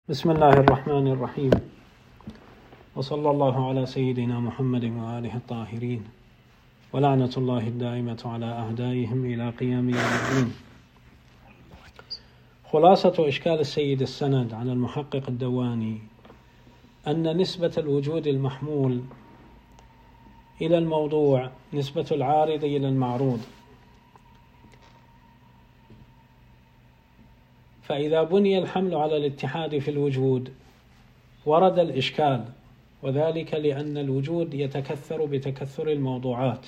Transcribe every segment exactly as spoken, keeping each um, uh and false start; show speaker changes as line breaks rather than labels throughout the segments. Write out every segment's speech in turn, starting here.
بسم الله الرحمن الرحيم، وصلى الله على سيدنا محمد وآله الطاهرين، ولعنة الله الدائمة على أعدائهم إلى قيام يوم الدين. خلاصة إشكال السيد السند على المحقق الدواني أن نسبة الوجود المحمول إلى الموضوع نسبة العارض إلى المعروض، فإذا بني الحمل على الاتحاد في الوجود ورد الإشكال، وذلك لأن الوجود يتكثر بتكثر الموضوعات،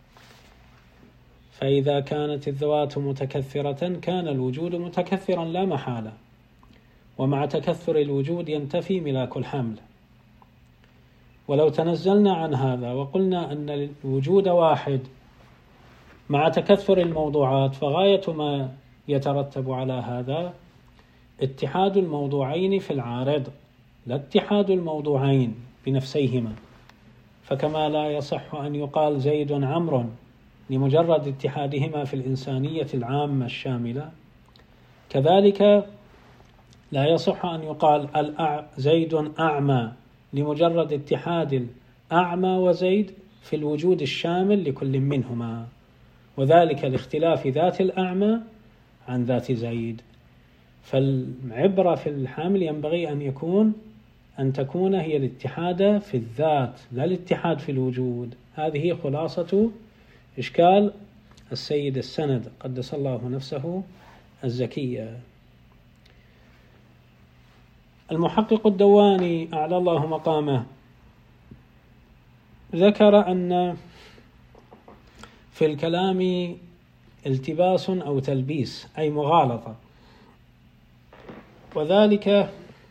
فإذا كانت الذوات متكثرة كان الوجود متكثرا لا محالة، ومع تكثر الوجود ينتفي ملاك الحمل. ولو تنزلنا عن هذا وقلنا أن الوجود واحد مع تكثر الموضوعات، فغاية ما يترتب على هذا اتحاد الموضوعين في العارض، لا اتحاد الموضوعين بنفسيهما. فكما لا يصح أن يقال زيد عمرو لمجرد اتحادهما في الإنسانية العامة الشاملة، كذلك لا يصح أن يقال زيد أعمى لمجرد اتحاد الأعمى وزيد في الوجود الشامل لكل منهما، وذلك لاختلاف ذات الأعمى عن ذات زيد. فالعبرة في الحامل ينبغي أن يكون أن تكون هي الاتحاد في الذات لا الاتحاد في الوجود. هذه خلاصة إشكال السيد السند قدس الله نفسه الزكية. المحقق الدواني أعلى الله مقامه ذكر أن في الكلام التباس أو تلبيس أي مغالطة، وذلك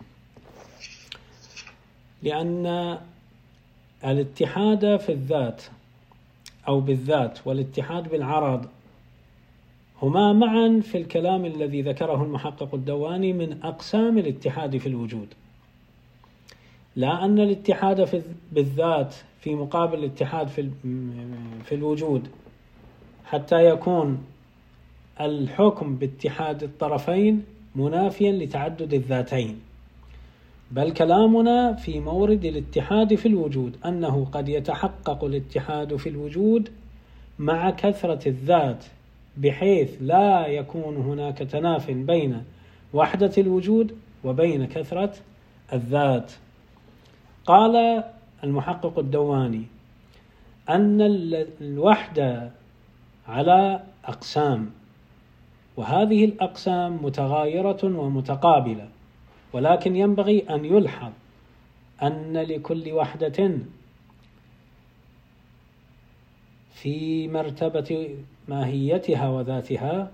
لأن الاتحاد في الذات أو بالذات والاتحاد بالعرض هما معا في الكلام الذي ذكره المحقق الدواني من أقسام الاتحاد في الوجود، لا أن الاتحاد في بالذات في مقابل الاتحاد في في الوجود حتى يكون الحكم باتحاد الطرفين منافيا لتعدد الذاتين، بل كلامنا في مورد الاتحاد في الوجود أنه قد يتحقق الاتحاد في الوجود مع كثرة الذات، بحيث لا يكون هناك تناف بين وحدة الوجود وبين كثرة الذات. قال المحقق الدواني أن الوحدة على أقسام، وهذه الأقسام متغايرة ومتقابلة، ولكن ينبغي أن يلحظ أن لكل وحدة في مرتبة ماهيتها وذاتها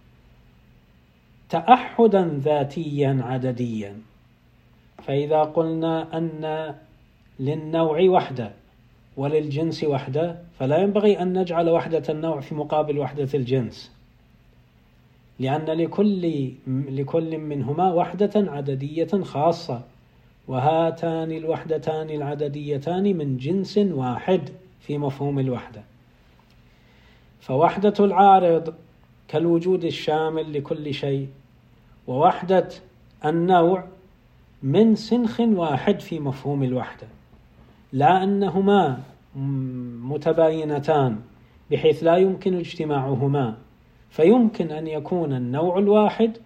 تأحدا ذاتيا عدديا. فإذا قلنا أن للنوع وحدة وللجنس وحدة، فلا ينبغي أن نجعل وحدة النوع في مقابل وحدة الجنس، لأن لكل لكل منهما وحدة عددية خاصة، وهاتان الوحدتان العدديتان من جنس واحد في مفهوم الوحدة. فوحدة العارض كالوجود الشامل لكل شيء، ووحدة النوع من سنخ واحد في مفهوم الوحدة، لا أنهما متباينتان بحيث لا يمكن اجتماعهما. فيمكن أن يكون النوع الواحد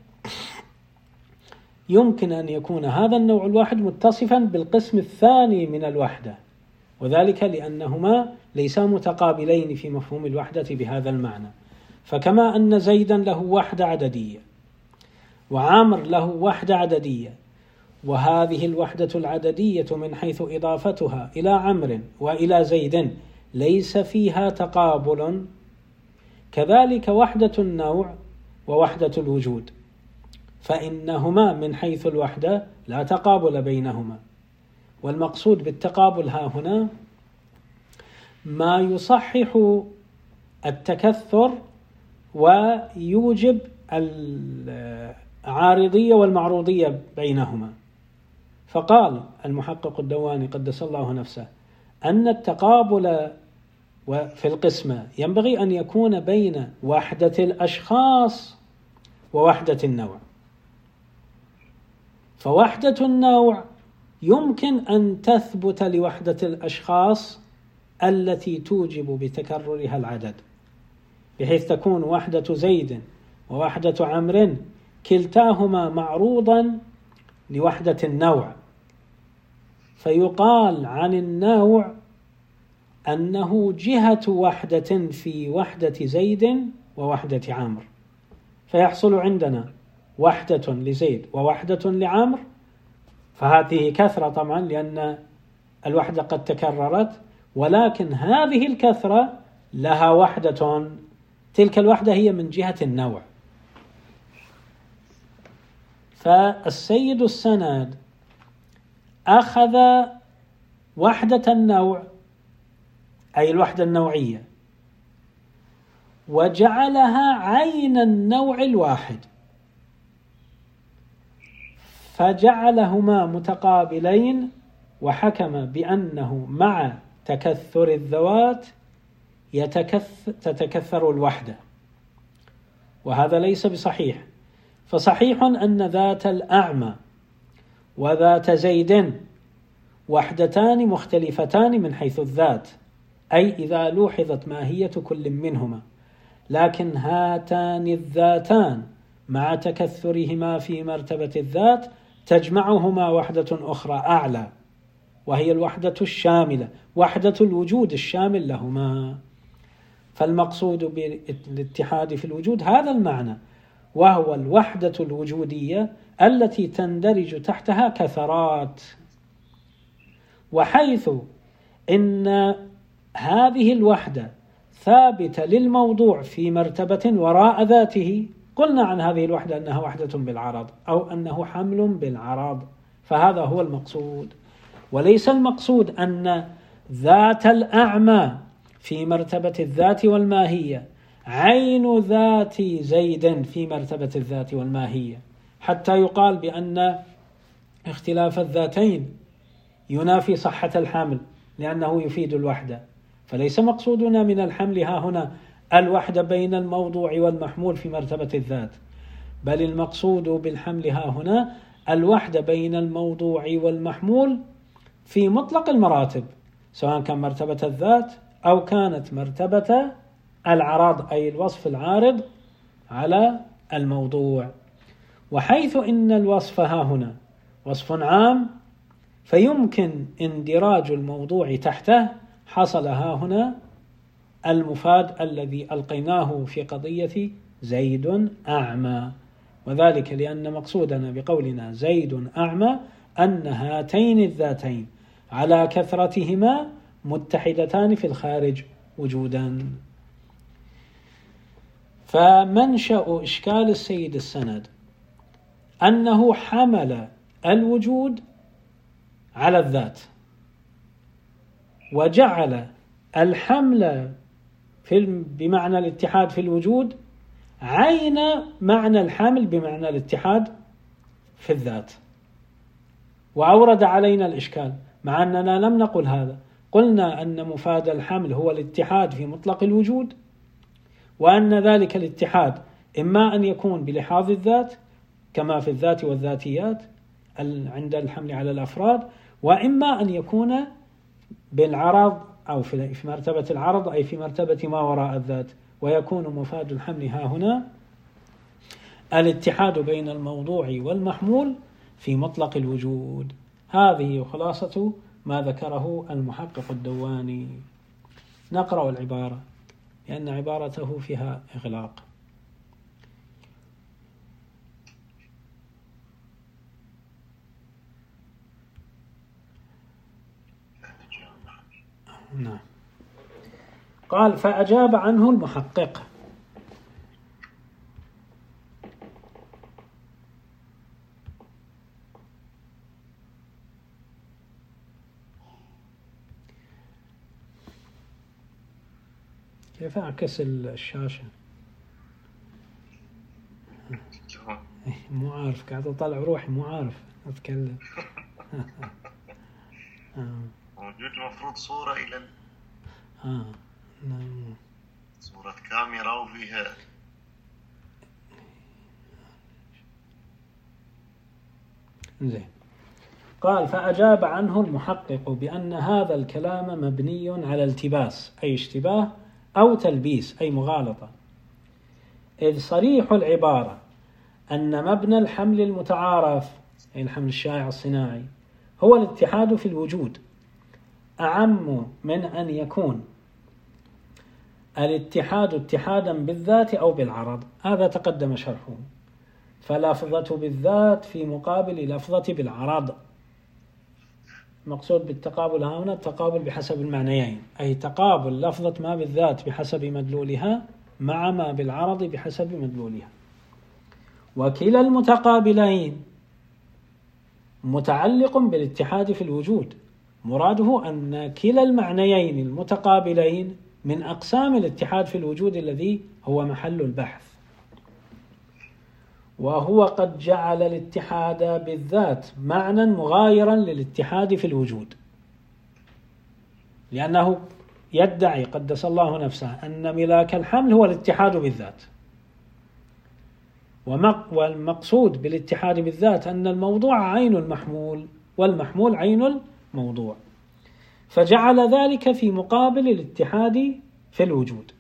يمكن أن يكون هذا النوع الواحد متصفا بالقسم الثاني من الوحدة، وذلك لأنهما ليسا متقابلين في مفهوم الوحدة بهذا المعنى. فكما أن زيدا له وحدة عددية وعامر له وحدة عددية، وهذه الوحدة العددية من حيث إضافتها إلى عمرو وإلى زيد ليس فيها تقابل، كذلك وحدة النوع ووحدة الوجود، فإنهما من حيث الوحدة لا تقابل بينهما. والمقصود بالتقابل ها هنا ما يصحح التكثر ويوجب العارضية والمعروضية بينهما. فقال المحقق الدواني قدس الله نفسه أن التقابل في القسمة ينبغي أن يكون بين وحدة الأشخاص ووحدة النوع، فوحدة النوع يمكن أن تثبت لوحدة الأشخاص التي توجب بتكررها العدد، بحيث تكون وحدة زيد ووحدة عمرو كلتاهما معروضا لوحدة النوع، فيقال عن النوع أنه جهة وحدة في وحدة زيد ووحدة عمرو، فيحصل عندنا وحدة لزيد ووحدة لعمرو، فهذه كثرة طبعا لأن الوحدة قد تكررت، ولكن هذه الكثرة لها وحدة، تلك الوحدة هي من جهة النوع. فالسيد السند أخذ وحدة النوع أي الوحدة النوعية وجعلها عين النوع الواحد، فجعلهما متقابلين، وحكم بأنه مع تكثر الذوات تتكثر الوحدة، وهذا ليس بصحيح. فصحيح أن ذات الأعمى وذات زيد وحدتان مختلفتان من حيث الذات، أي إذا لوحظت ماهية كل منهما، لكن هاتان الذاتان مع تكثرهما في مرتبة الذات تجمعهما وحدة أخرى أعلى، وهي الوحدة الشاملة، وحدة الوجود الشامل لهما. فالمقصود بالاتحاد في الوجود هذا المعنى، وهو الوحدة الوجودية التي تندرج تحتها كثرات. وحيث إن هذه الوحدة ثابتة للموضوع في مرتبة وراء ذاته، قلنا عن هذه الوحدة أنها وحدة بالعرض أو أنه حمل بالعرض، فهذا هو المقصود، وليس المقصود أن ذات الأعمى في مرتبة الذات والماهية عين ذات زيد في مرتبة الذات والماهية، حتى يقال بأن اختلاف الذاتين ينافي صحة الحمل لأنه يفيد الوحدة. فليس مقصودنا من الحمل ها هنا الوحدة بين الموضوع والمحمول في مرتبة الذات، بل المقصود بالحمل ها هنا الوحدة بين الموضوع والمحمول في مطلق المراتب، سواء كان مرتبة الذات أو كانت مرتبة العرض أي الوصف العارض على الموضوع. وحيث إن الوصف ها هنا وصف عام فيمكن اندراج الموضوع تحته، حصل ها هنا المفاد الذي ألقيناه في قضية زيد أعمى، وذلك لأن مقصودنا بقولنا زيد أعمى أن هاتين الذاتين على كثرتهما متحدتان في الخارج وجودا. فمنشأ إشكال السيد السند أنه حمل الوجود على الذات، وجعل الحمل في بمعنى الاتحاد في الوجود عين معنى الحمل بمعنى الاتحاد في الذات، وأورد علينا الإشكال مع أننا لم نقل هذا. قلنا أن مفاد الحمل هو الاتحاد في مطلق الوجود، وأن ذلك الاتحاد إما أن يكون بلحاظ الذات كما في الذات والذاتيات عند الحمل على الأفراد، وإما أن يكون بالعرض أو في مرتبة العرض أي في مرتبة ما وراء الذات، ويكون مفاد الحمل ها هنا الاتحاد بين الموضوع والمحمول في مطلق الوجود. هذه خلاصة ما ذكره المحقق الدواني. نقرأ العبارة لأن عبارته فيها إغلاق. نعم. قال فأجاب عنه المحقق كيف أعكس الشاشة؟ مو عارف، قاعد أطلع روحي مو عارف أتكلم.
موجود مفروض صورة إلى
آه. نعم.
صورة كاميرا وفيها
زين. قال فأجاب عنه المحقق بأن هذا الكلام مبني على التباس أي اشتباه أو تلبيس أي مغالطة، إذ صريح العبارة أن مبنى الحمل المتعارف أي الحمل الشائع الصناعي هو الاتحاد في الوجود أعم من أن يكون الاتحاد اتحادا بالذات أو بالعرض. هذا تقدم شرحه. فلفظة بالذات في مقابل لفظة بالعرض. المقصود بالتقابل هنا التقابل بحسب المعنيين، أي تقابل لفظة ما بالذات بحسب مدلولها مع ما بالعرض بحسب مدلولها. وكلا المتقابلين متعلق بالاتحاد في الوجود، مراده أن كلا المعنيين المتقابلين من أقسام الاتحاد في الوجود الذي هو محل البحث. وهو قد جعل الاتحاد بالذات معنى مغايرا للاتحاد في الوجود، لأنه يدعي قدس الله نفسه أن ملاك الحمل هو الاتحاد بالذات، والمقصود بالاتحاد بالذات أن الموضوع عين المحمول والمحمول عين الموضوع، فجعل ذلك في مقابل الاتحاد في الوجود.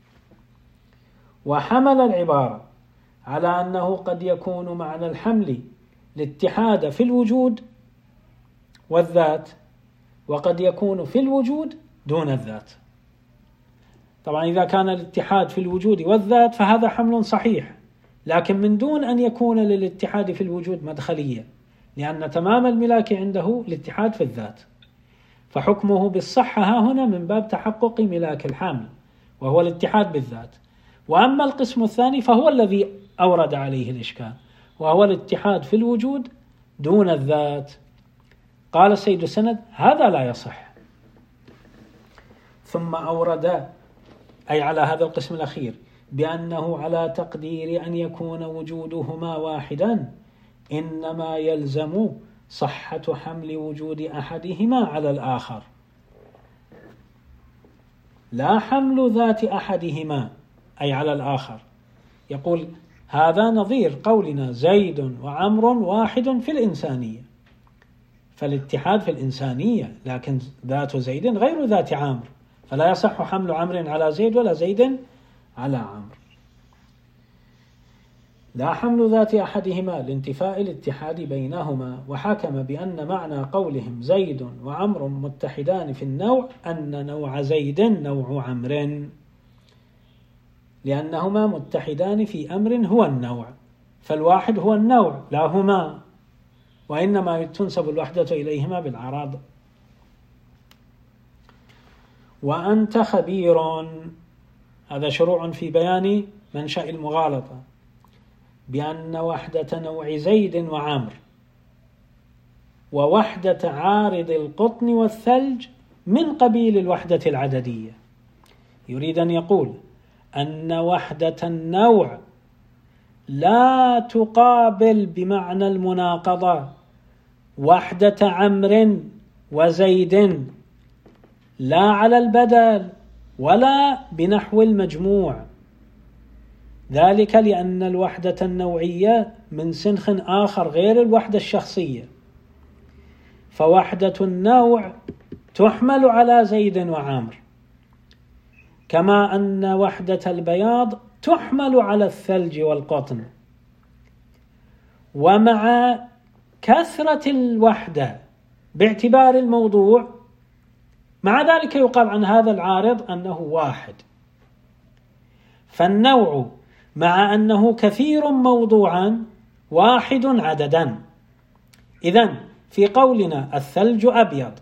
وحمل العبارة على أنه قد يكون معنى الحمل الاتحاد في الوجود والذات، وقد يكون في الوجود دون الذات. طبعا إذا كان الاتحاد في الوجود والذات فهذا حمل صحيح، لكن من دون أن يكون للاتحاد في الوجود مدخلية، لأن تمام الملاك عنده الاتحاد في الذات، فحكمه بالصحة ها هنا من باب تحقق ملاك الحمل وهو الاتحاد بالذات. وأما القسم الثاني فهو الذي أورد عليه الإشكال، وهو الاتحاد في الوجود دون الذات. قال السيد السند هذا لا يصح. ثم أورد أي على هذا القسم الأخير بأنه على تقدير أن يكون وجودهما واحدا إنما يلزم صحة حمل وجود أحدهما على الآخر، لا حمل ذات أحدهما أي على الآخر. يقول هذا نظير قولنا زيد وعمر واحد في الإنسانية، فالاتحاد في الإنسانية، لكن ذات زيد غير ذات عمرو، فلا يصح حمل عمرو على زيد ولا زيد على عمرو. لا حمل ذات أحدهما لانتفاء الاتحاد بينهما. وحكم بأن معنى قولهم زيد وعمر متحدان في النوع أن نوع زيد نوع عمرو، لأنهما متحدان في أمر هو النوع، فالواحد هو النوع لا هما، وإنما تنسب الوحدة إليهما بالعرض. وأنت خبير، هذا شروع في بيان منشأ المغالطة، بأن وحدة نوع زيد وعمر ووحدة عارض القطن والثلج من قبيل الوحدة العددية. يريد أن يقول أن وحدة النوع لا تقابل بمعنى المناقضة وحدة عمرو وزيد، لا على البدل ولا بنحو المجموع، ذلك لأن الوحدة النوعية من سنخ آخر غير الوحدة الشخصية، فوحدة النوع تحمل على زيد وعمر، كما أن وحدة البياض تحمل على الثلج والقطن. ومع كثرة الوحدة باعتبار الموضوع، مع ذلك يقال عن هذا العارض أنه واحد. فالنوع مع أنه كثير موضوعا واحد عددا. إذن في قولنا الثلج أبيض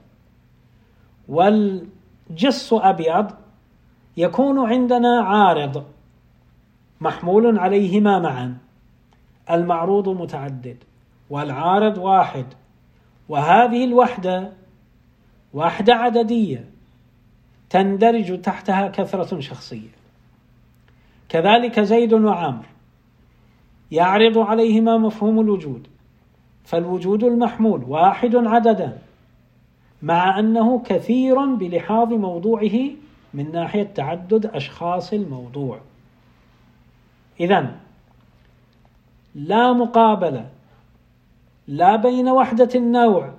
والجص أبيض يكون عندنا عارض محمول عليهما معا، المعروض متعدد والعارض واحد، وهذه الوحدة وحدة عددية تندرج تحتها كثرة شخصية. كذلك زيد وعمر يعرض عليهما مفهوم الوجود، فالوجود المحمول واحد عددا مع أنه كثير بلحاظ موضوعه من ناحية تعدد أشخاص الموضوع. إذن لا مقابلة لا بين وحدة النوع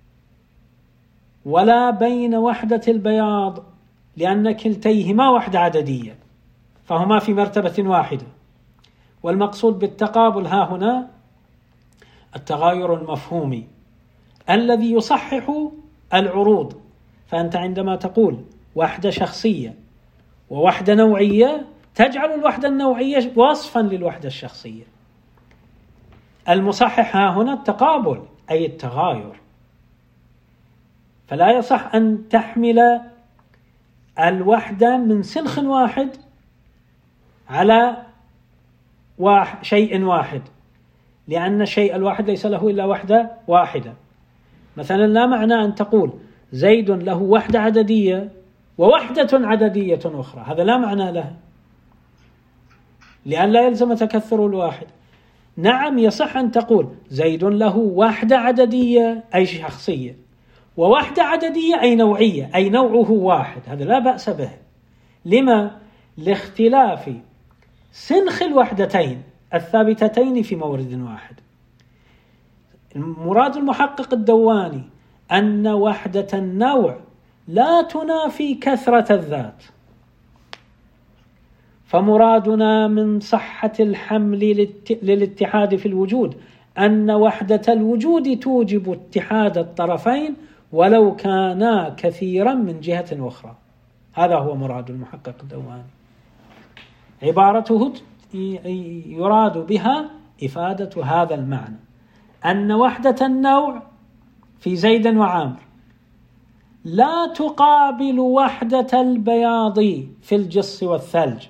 ولا بين وحدة البياض، لأن كلتيهما وحدة عددية، فهما في مرتبة واحدة. والمقصود بالتقابل ها هنا التغاير المفهومي الذي يصحح العروض. فأنت عندما تقول وحدة شخصية ووحدة نوعية تجعل الوحدة النوعية وصفا للوحدة الشخصية. المصحح ها هنا التقابل أي التغاير، فلا يصح أن تحمل الوحدة من سنخ واحد على شيء واحد، لأن الشيء الواحد ليس له إلا وحدة واحدة. مثلا لا معنى أن تقول زيد له وحدة عددية ووحدة عددية أخرى، هذا لا معنى له، لأن لا يلزم تكثر الواحد. نعم يصح أن تقول زيد له وحدة عددية أي شخصية، ووحدة عددية أي نوعية أي نوعه واحد، هذا لا بأس به. لما؟ لاختلاف سنخ الوحدتين الثابتتين في مورد واحد. مراد المحقق الدواني أن وحدة النوع لا تنافي كثرة الذات، فمرادنا من صحة الحمل للاتحاد في الوجود أن وحدة الوجود توجب اتحاد الطرفين ولو كانا كثيرا من جهة أخرى. هذا هو مراد المحقق الدواني. عبارته يراد بها إفادة هذا المعنى، أن وحدة النوع في زيد وعامر لا تقابل وحدة البياض في الجص والثلج.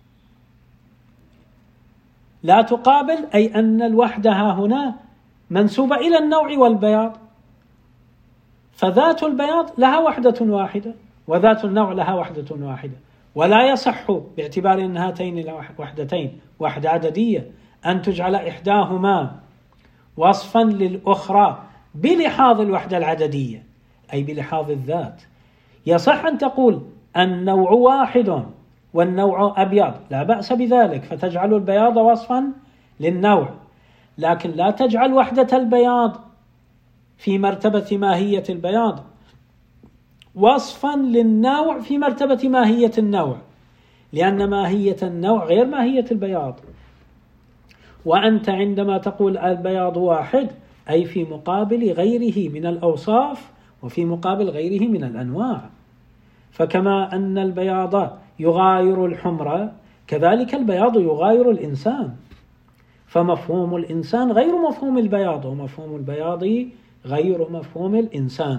لا تقابل أي أن الوحدة ها هنا منسوبة إلى النوع والبياض، فذات البياض لها وحدة واحدة وذات النوع لها وحدة واحدة، ولا يصح باعتبار أن هاتين الوحدتين وحدة عددية أن تجعل إحداهما وصفا للأخرى بلحاظ الوحدة العددية أي بلحاظ الذات. يصح أن تقول النوع واحد والنوع أبيض، لا بأس بذلك، فتجعل البياض وصفا للنوع، لكن لا تجعل وحدة البياض في مرتبة ماهية البياض وصفا للنوع في مرتبة ماهية النوع، لأن ماهية النوع غير ماهية البياض. وأنت عندما تقول البياض واحد أي في مقابل غيره من الأوصاف وفي مقابل غيره من الأنواع. فكما أن البياض يغاير الحمرة كذلك البياض يغاير الإنسان، فمفهوم الإنسان غير مفهوم البياض ومفهوم البياض غير مفهوم الإنسان.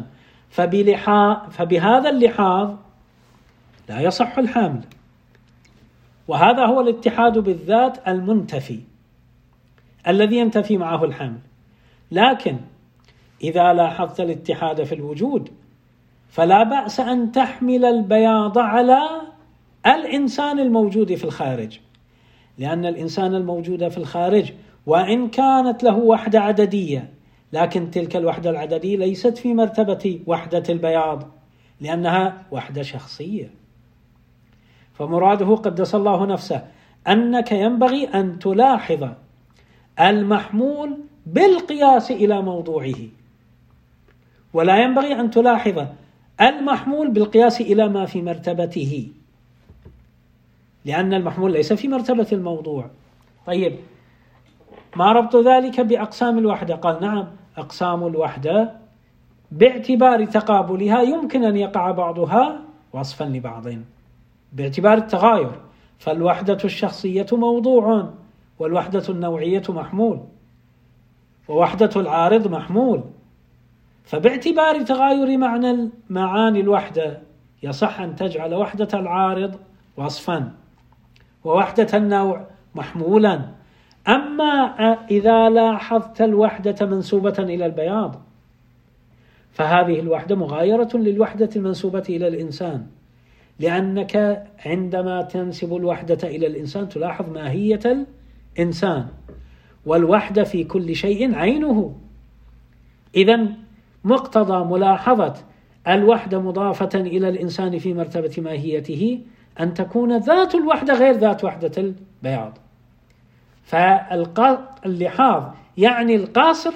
فبهذا اللحاظ لا يصح الحمل، وهذا هو الاتحاد بالذات المنتفي الذي ينتفي معه الحمل. لكن إذا لاحظت الاتحاد في الوجود فلا بأس أن تحمل البياض على الإنسان الموجود في الخارج، لأن الإنسان الموجود في الخارج وإن كانت له وحدة عددية لكن تلك الوحدة العددية ليست في مرتبة وحدة البياض لأنها وحدة شخصية. فمراده قدس الله نفسه أنك ينبغي أن تلاحظ المحمول بالقياس إلى موضوعه، ولا ينبغي أن تلاحظ المحمول بالقياس إلى ما في مرتبته، لأن المحمول ليس في مرتبة الموضوع. طيب ما ربط ذلك بأقسام الوحدة؟ قال نعم، أقسام الوحدة باعتبار تقابلها يمكن أن يقع بعضها وصفا لبعض باعتبار التغاير، فالوحدة الشخصية موضوع والوحدة النوعية محمول ووحدة العارض محمول، فباعتبار تغاير معنى معاني الوحدة يصح أن تجعل وحدة العارض وصفا ووحدة النوع محمولا. أما إذا لاحظت الوحدة منسوبة إلى البياض فهذه الوحدة مغايرة للوحدة المنسوبة إلى الإنسان، لأنك عندما تنسب الوحدة إلى الإنسان تلاحظ ماهية الإنسان، والوحدة في كل شيء عينه. إذن مقتضى ملاحظة الوحدة مضافة إلى الإنسان في مرتبة ماهيته أن تكون ذات الوحدة غير ذات وحدة البياض. فاللحاظ يعني القاصر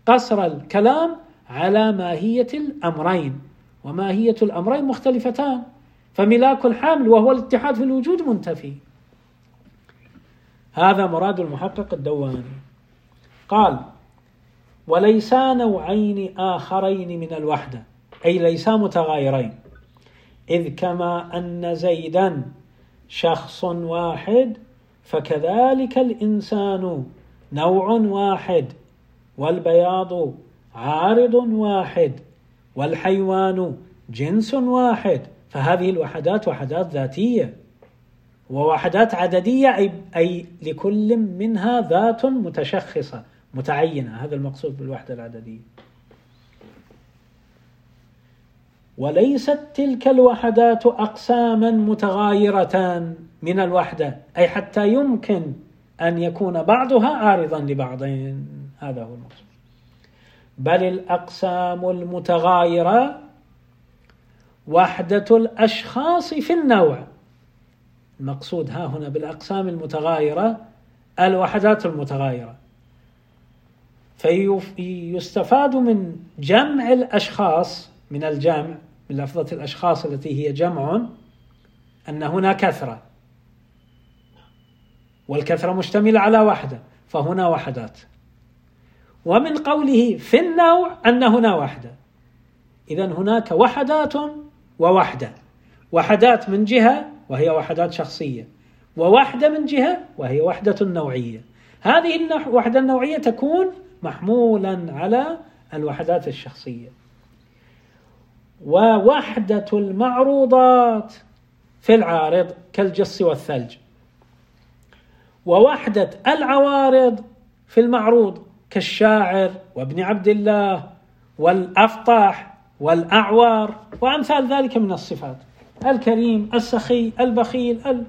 قصر الكلام على ماهية الأمرين، وماهية الأمرين مختلفتان، فملاك الحمل وهو الاتحاد في الوجود منتفي. هذا مراد المحقق الدواني. قال: وليسا نوعين آخرين من الوحدة، أي ليسا متغايرين، إذ كما أن زيدا شخص واحد فكذلك الإنسان نوع واحد، والبياض عارض واحد، والحيوان جنس واحد. فهذه الوحدات وحدات ذاتية ووحدات عددية، أي, أي لكل منها ذات متشخصة متعينة. هذا المقصود بالوحدة العددية. وليست تلك الوحدات أقساما متغايرة من الوحدة، أي حتى يمكن أن يكون بعضها عارضا لبعض. هذا هو المقصود. بل الأقسام المتغايرة وحدة الأشخاص في النوع. المقصود ها هنا بالأقسام المتغايرة الوحدات المتغايرة. فيستفاد من جمع الأشخاص، من الجمع، من لفظة الأشخاص التي هي جمع، أن هنا كثرة، والكثرة مشتملة على وحدة، فهنا وحدات. ومن قوله في النوع أن هنا وحدة، إذن هناك وحدات ووحدة. وحدات من جهة وهي وحدات شخصية، ووحدة من جهة وهي وحدة نوعية. هذه الوحدة النوعية تكون محمولا على الوحدات الشخصية. ووحدة المعروضات في العارض كالجص والثلج، ووحدة العوارض في المعروض كالشاعر وابن عبد الله والأفطاح والأعوار وأمثال ذلك من الصفات، الكريم السخي البخيل ال...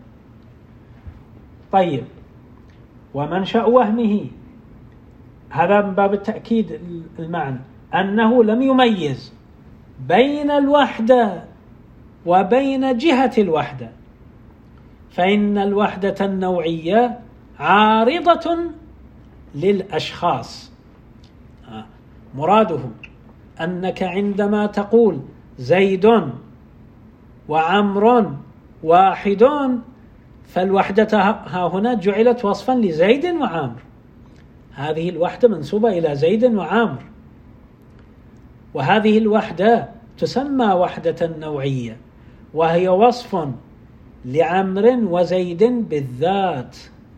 طيب، ومنشأ وهمه، هذا من باب التأكيد المعنى، أنه لم يميز بين الوحدة وبين جهة الوحدة، فإن الوحدة النوعية عارضة للأشخاص. مراده أنك عندما تقول زيد وعمر واحد، فالوحدة ها هنا جعلت وصفا لزيد وعمر، هذه الوحدة منسوبة إلى زيد وعمر، وهذه الوحدة تسمى وحدة نوعية، وهي وصف لعمر وزيد بالذات.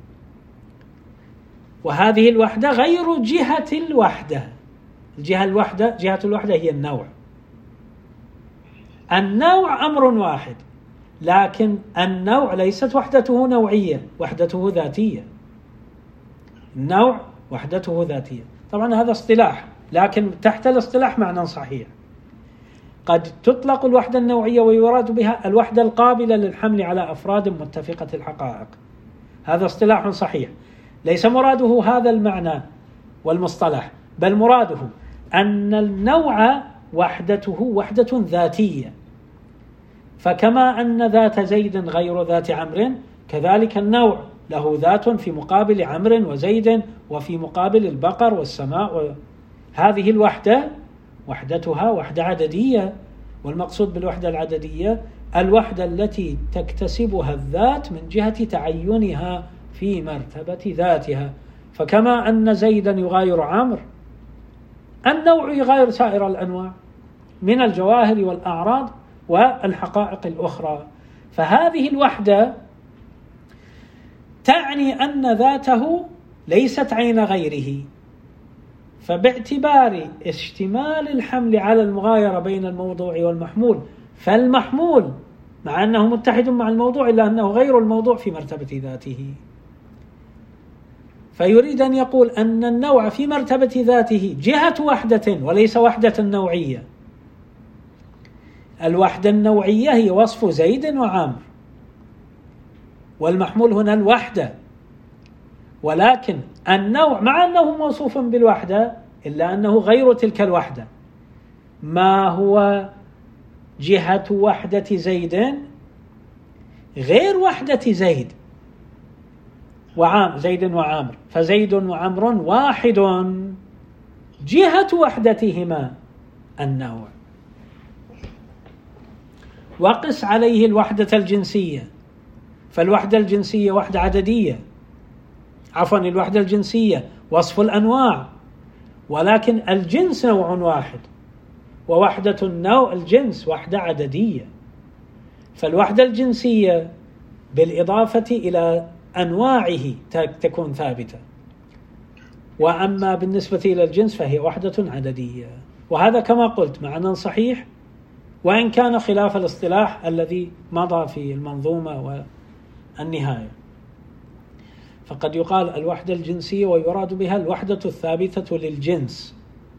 وهذه الوحدة غير جهة الوحدة. الجهة الوحدة جهة الوحدة هي النوع. النوع أمر واحد، لكن النوع ليست وحدته نوعية، وحدته ذاتية. النوع وحدته ذاتية. طبعا هذا اصطلاح، لكن تحت الاصطلاح معنى صحيح. قد تطلق الوحدة النوعية ويراد بها الوحدة القابلة للحمل على أفراد متفقة الحقائق، هذا اصطلاح صحيح. ليس مراده هذا المعنى والمصطلح، بل مراده أن النوع وحدته وحدة ذاتية، فكما أن ذات زيد غير ذات عمرو، كذلك النوع له ذات في مقابل عمرو وزيد، وفي مقابل البقر والسماء. هذه الوحدة وحدتها وحدة عددية، والمقصود بالوحدة العددية الوحدة التي تكتسبها الذات من جهة تعينها في مرتبة ذاتها. فكما أن زيدا يغاير عمرو، النوع يغاير سائر الأنواع من الجواهر والأعراض والحقائق الأخرى. فهذه الوحدة تعني أن ذاته ليست عين غيره، فباعتبار اشتمال الحمل على المغايرة بين الموضوع والمحمول، فالمحمول مع أنه متحد مع الموضوع إلا أنه غير الموضوع في مرتبة ذاته. فيريد أن يقول أن النوع في مرتبة ذاته جهة وحدة وليس وحدة نوعية. الوحدة النوعية هي وصف زيد وعامر، والمحمول هنا الوحدة، ولكن النوع مع أنه موصوف بالوحدة إلا أنه غير تلك الوحدة. ما هو جهة وحدة زيد غير وحدة زيد وعام زيد وعامر، فزيد وعمر واحد جهة وحدتهما النوع. وقس عليه الوحدة الجنسية، فالوحدة الجنسية وحدة عددية، عفوا الوحدة الجنسية وصف الأنواع، ولكن الجنس نوع واحد، ووحدة النوع الجنس وحدة عددية. فالوحدة الجنسية بالإضافة إلى أنواعه تكون ثابتة، وأما بالنسبة إلى الجنس فهي وحدة عددية. وهذا كما قلت معنى صحيح، وإن كان خلاف الاصطلاح الذي مضى في المنظومة والنهاية. فقد يقال الوحدة الجنسية ويراد بها الوحدة الثابتة للجنس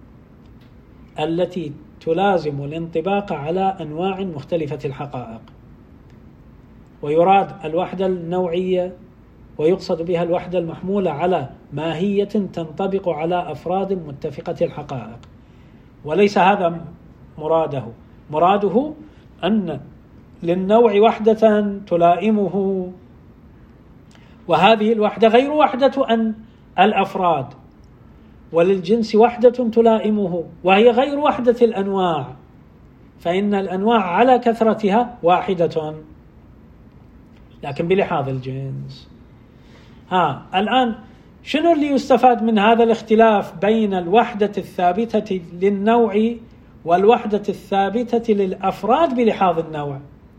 التي تلازم الانطباق على أنواع مختلفة الحقائق، ويراد الوحدة النوعية ويقصد بها الوحدة المحمولة على ماهية تنطبق على أفراد متفقة الحقائق. وليس هذا مراده، مراده أن للنوع وحدة تلائمه، وهذه الوحدة غير وحدة أن الأفراد، وللجنس وحدة تلائمه وهي غير وحدة الأنواع، فإن الأنواع على كثرتها واحدة لكن بلحاظ الجنس. ها الآن شنو اللي يستفاد من هذا الاختلاف بين الوحدة الثابتة للنوع والوحدة الثابتة للأفراد بلحاظ النوع؟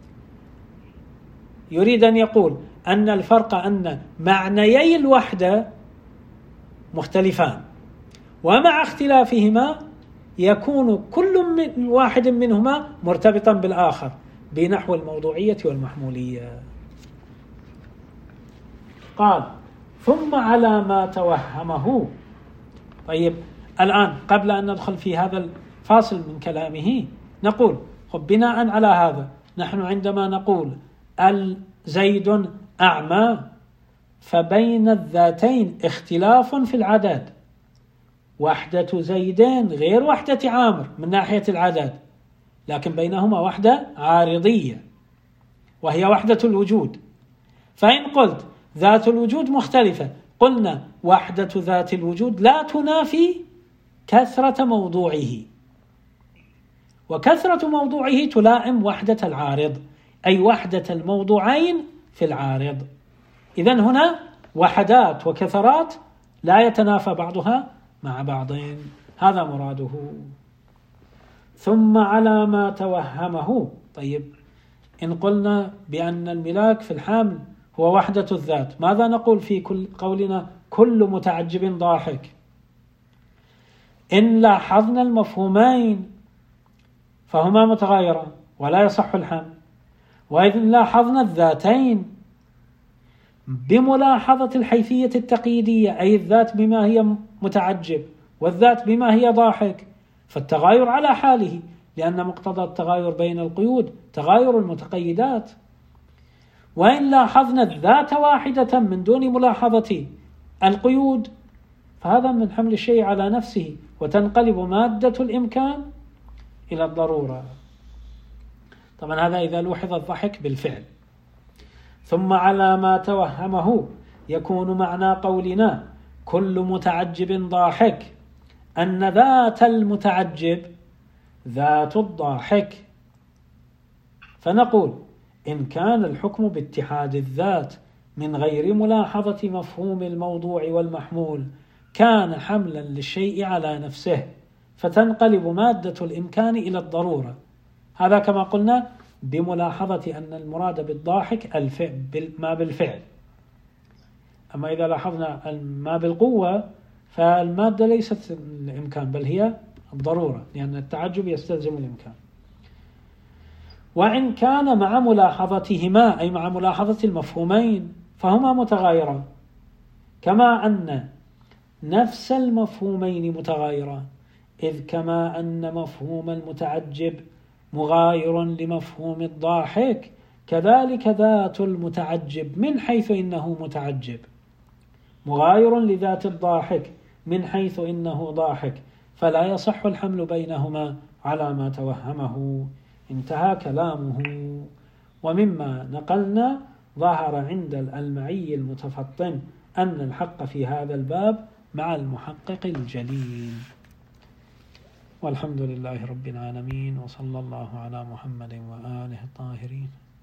يريد أن يقول أن الفرق أن معنيي الوحدة مختلفان، ومع اختلافهما يكون كل من واحد منهما مرتبطا بالآخر بنحو الموضوعية والمحمولية. قال ثم على ما توهمه. طيب الآن قبل أن ندخل في هذا الفاصل من كلامه نقول خب بناء على هذا نحن عندما نقول الزيد أعمى فبين الذاتين اختلاف في العدد، وحدة زيدين غير وحدة عامر من ناحية العدد، لكن بينهما وحدة عارضية وهي وحدة الوجود. فإن قلت ذات الوجود مختلفة، قلنا وحدة ذات الوجود لا تنافي كثرة موضوعه، وكثرة موضوعه تلائم وحدة العارض، أي وحدة الموضوعين في العارض. إذن هنا وحدات وكثرات لا يتنافى بعضها مع بعضين، هذا مراده. ثم على ما توهمه. طيب إن قلنا بأن الملاك في الحامل هو وحدة الذات، ماذا نقول في كل قولنا كل متعجب ضاحك؟ إن لاحظنا المفهومين فهما متغايران ولا يصح الحمل، وإذن لاحظنا الذاتين بملاحظة الحيثية التقييدية، أي الذات بما هي متعجب والذات بما هي ضاحك، فالتغاير على حاله، لأن مقتضى التغاير بين القيود تغاير المتقيدات. وإن لاحظنا الذات واحدة من دون ملاحظة القيود فهذا من حمل الشيء على نفسه، وتنقلب مادة الإمكان إلى الضرورة. طبعا هذا إذا لوحظ الضحك بالفعل. ثم على ما توهمه يكون معنى قولنا كل متعجب ضاحك أن ذات المتعجب ذات الضاحك. فنقول إن كان الحكم باتحاد الذات من غير ملاحظة مفهوم الموضوع والمحمول كان حملا للشيء على نفسه، فتنقلب مادة الإمكان إلى الضرورة. هذا كما قلنا بملاحظة أن المراد بالضاحك الفعل ما بالفعل. أما إذا لاحظنا ما بالقوة فالمادة ليست الإمكان بل هي الضرورة، لأن التعجب يستلزم الإمكان. وإن كان مع ملاحظتهما أي مع ملاحظة المفهومين فهما متغايران، كما أن نفس المفهومين متغايران، إذ كما أن مفهوم المتعجب مغاير لمفهوم الضاحك كذلك ذات المتعجب من حيث إنه متعجب مغاير لذات الضاحك من حيث إنه ضاحك، فلا يصح الحمل بينهما على ما توهمه. انتهى كلامه. ومما نقلنا ظهر عند الألمعي المتفطن أن الحق في هذا الباب مع المحقق الجليل. والحمد لله رب العالمين، وصلى الله على محمد وآله الطاهرين.